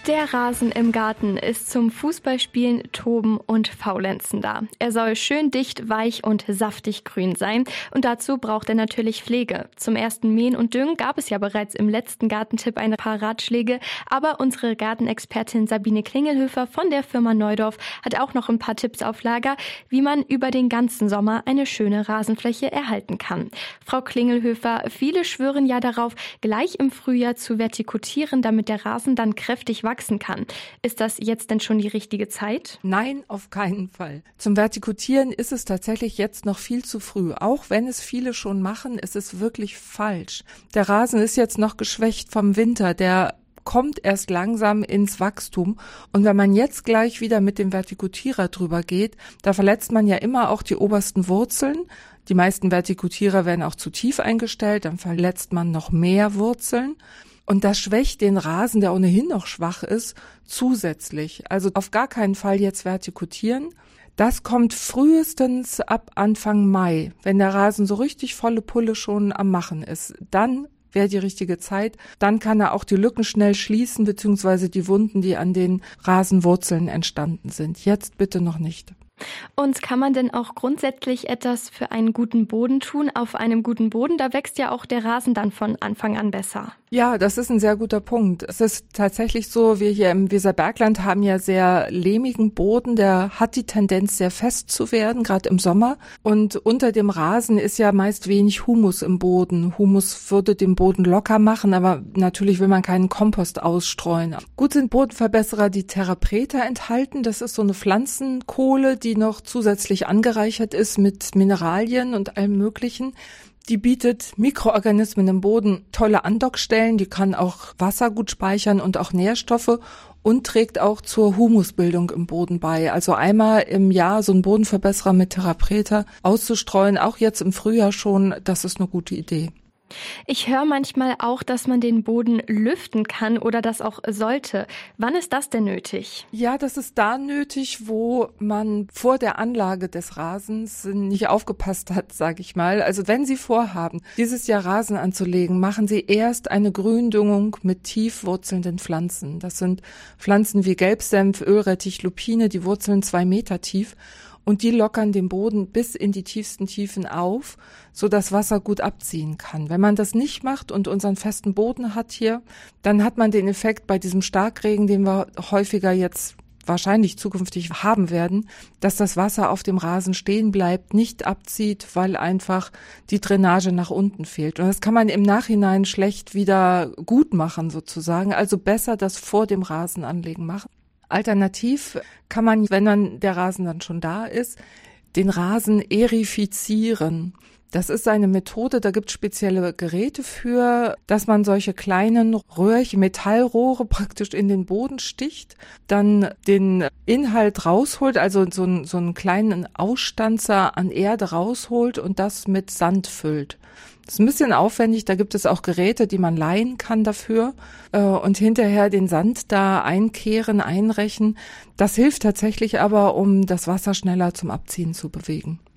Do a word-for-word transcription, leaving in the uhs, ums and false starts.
Der Rasen im Garten ist zum Fußballspielen, Toben und Faulenzen da. Er soll schön dicht, weich und saftig grün sein und dazu braucht er natürlich Pflege. Zum ersten Mähen und Düngen gab es ja bereits im letzten Gartentipp ein paar Ratschläge, aber unsere Gartenexpertin Sabine Klingelhöfer von der Firma Neudorf hat auch noch ein paar Tipps auf Lager, wie man über den ganzen Sommer eine schöne Rasenfläche erhalten kann. Frau Klingelhöfer, viele schwören ja darauf, gleich im Frühjahr zu vertikutieren, damit der Rasen dann kräftig wachsen kann. Ist das jetzt denn schon die richtige Zeit? Nein, auf keinen Fall. Zum Vertikutieren ist es tatsächlich jetzt noch viel zu früh. Auch wenn es viele schon machen, ist es wirklich falsch. Der Rasen ist jetzt noch geschwächt vom Winter. Der kommt erst langsam ins Wachstum. Und wenn man jetzt gleich wieder mit dem Vertikutierer drüber geht, da verletzt man ja immer auch die obersten Wurzeln. Die meisten Vertikutierer werden auch zu tief eingestellt, dann verletzt man noch mehr Wurzeln. Und das schwächt den Rasen, der ohnehin noch schwach ist, zusätzlich. Also auf gar keinen Fall jetzt vertikutieren. Das kommt frühestens ab Anfang Mai, wenn der Rasen so richtig volle Pulle schon am Machen ist. Dann wäre die richtige Zeit. Dann kann er auch die Lücken schnell schließen, beziehungsweise die Wunden, die an den Rasenwurzeln entstanden sind. Jetzt bitte noch nicht. Und kann man denn auch grundsätzlich etwas für einen guten Boden tun? Auf einem guten Boden, da wächst ja auch der Rasen dann von Anfang an besser. Ja, das ist ein sehr guter Punkt. Es ist tatsächlich so, wir hier im Weserbergland haben ja sehr lehmigen Boden, der hat die Tendenz, sehr fest zu werden, gerade im Sommer. Und unter dem Rasen ist ja meist wenig Humus im Boden. Humus würde den Boden locker machen, aber natürlich will man keinen Kompost ausstreuen. Gut sind Bodenverbesserer, die Therapreta enthalten. Das ist so eine Pflanzenkohle, die noch zusätzlich angereichert ist mit Mineralien und allem Möglichen. Die bietet Mikroorganismen im Boden tolle Andockstellen, die kann auch Wasser gut speichern und auch Nährstoffe und trägt auch zur Humusbildung im Boden bei. Also einmal im Jahr so einen Bodenverbesserer mit Therapreta auszustreuen, auch jetzt im Frühjahr schon, das ist eine gute Idee. Ich höre manchmal auch, dass man den Boden lüften kann oder das auch sollte. Wann ist das denn nötig? Ja, das ist da nötig, wo man vor der Anlage des Rasens nicht aufgepasst hat, sage ich mal. Also wenn Sie vorhaben, dieses Jahr Rasen anzulegen, machen Sie erst eine Gründüngung mit tief wurzelnden Pflanzen. Das sind Pflanzen wie Gelbsenf, Ölrettich, Lupine, die wurzeln zwei Meter tief. Und die lockern den Boden bis in die tiefsten Tiefen auf, so dass Wasser gut abziehen kann. Wenn man das nicht macht und unseren festen Boden hat hier, dann hat man den Effekt bei diesem Starkregen, den wir häufiger jetzt wahrscheinlich zukünftig haben werden, dass das Wasser auf dem Rasen stehen bleibt, nicht abzieht, weil einfach die Drainage nach unten fehlt. Und das kann man im Nachhinein schlecht wieder gut machen sozusagen. Also besser das vor dem Rasenanlegen machen. Alternativ kann man, wenn dann der Rasen dann schon da ist, den Rasen erifizieren. Das ist eine Methode, da gibt es spezielle Geräte für, dass man solche kleinen Röhrchen, Metallrohre praktisch in den Boden sticht, dann den Inhalt rausholt, also so, einen, so einen kleinen Ausstanzer an Erde rausholt und das mit Sand füllt. Das ist ein bisschen aufwendig, da gibt es auch Geräte, die man leihen kann dafür äh, und hinterher den Sand da einkehren, einrechen. Das hilft tatsächlich aber, um das Wasser schneller zum Abziehen zu bewegen.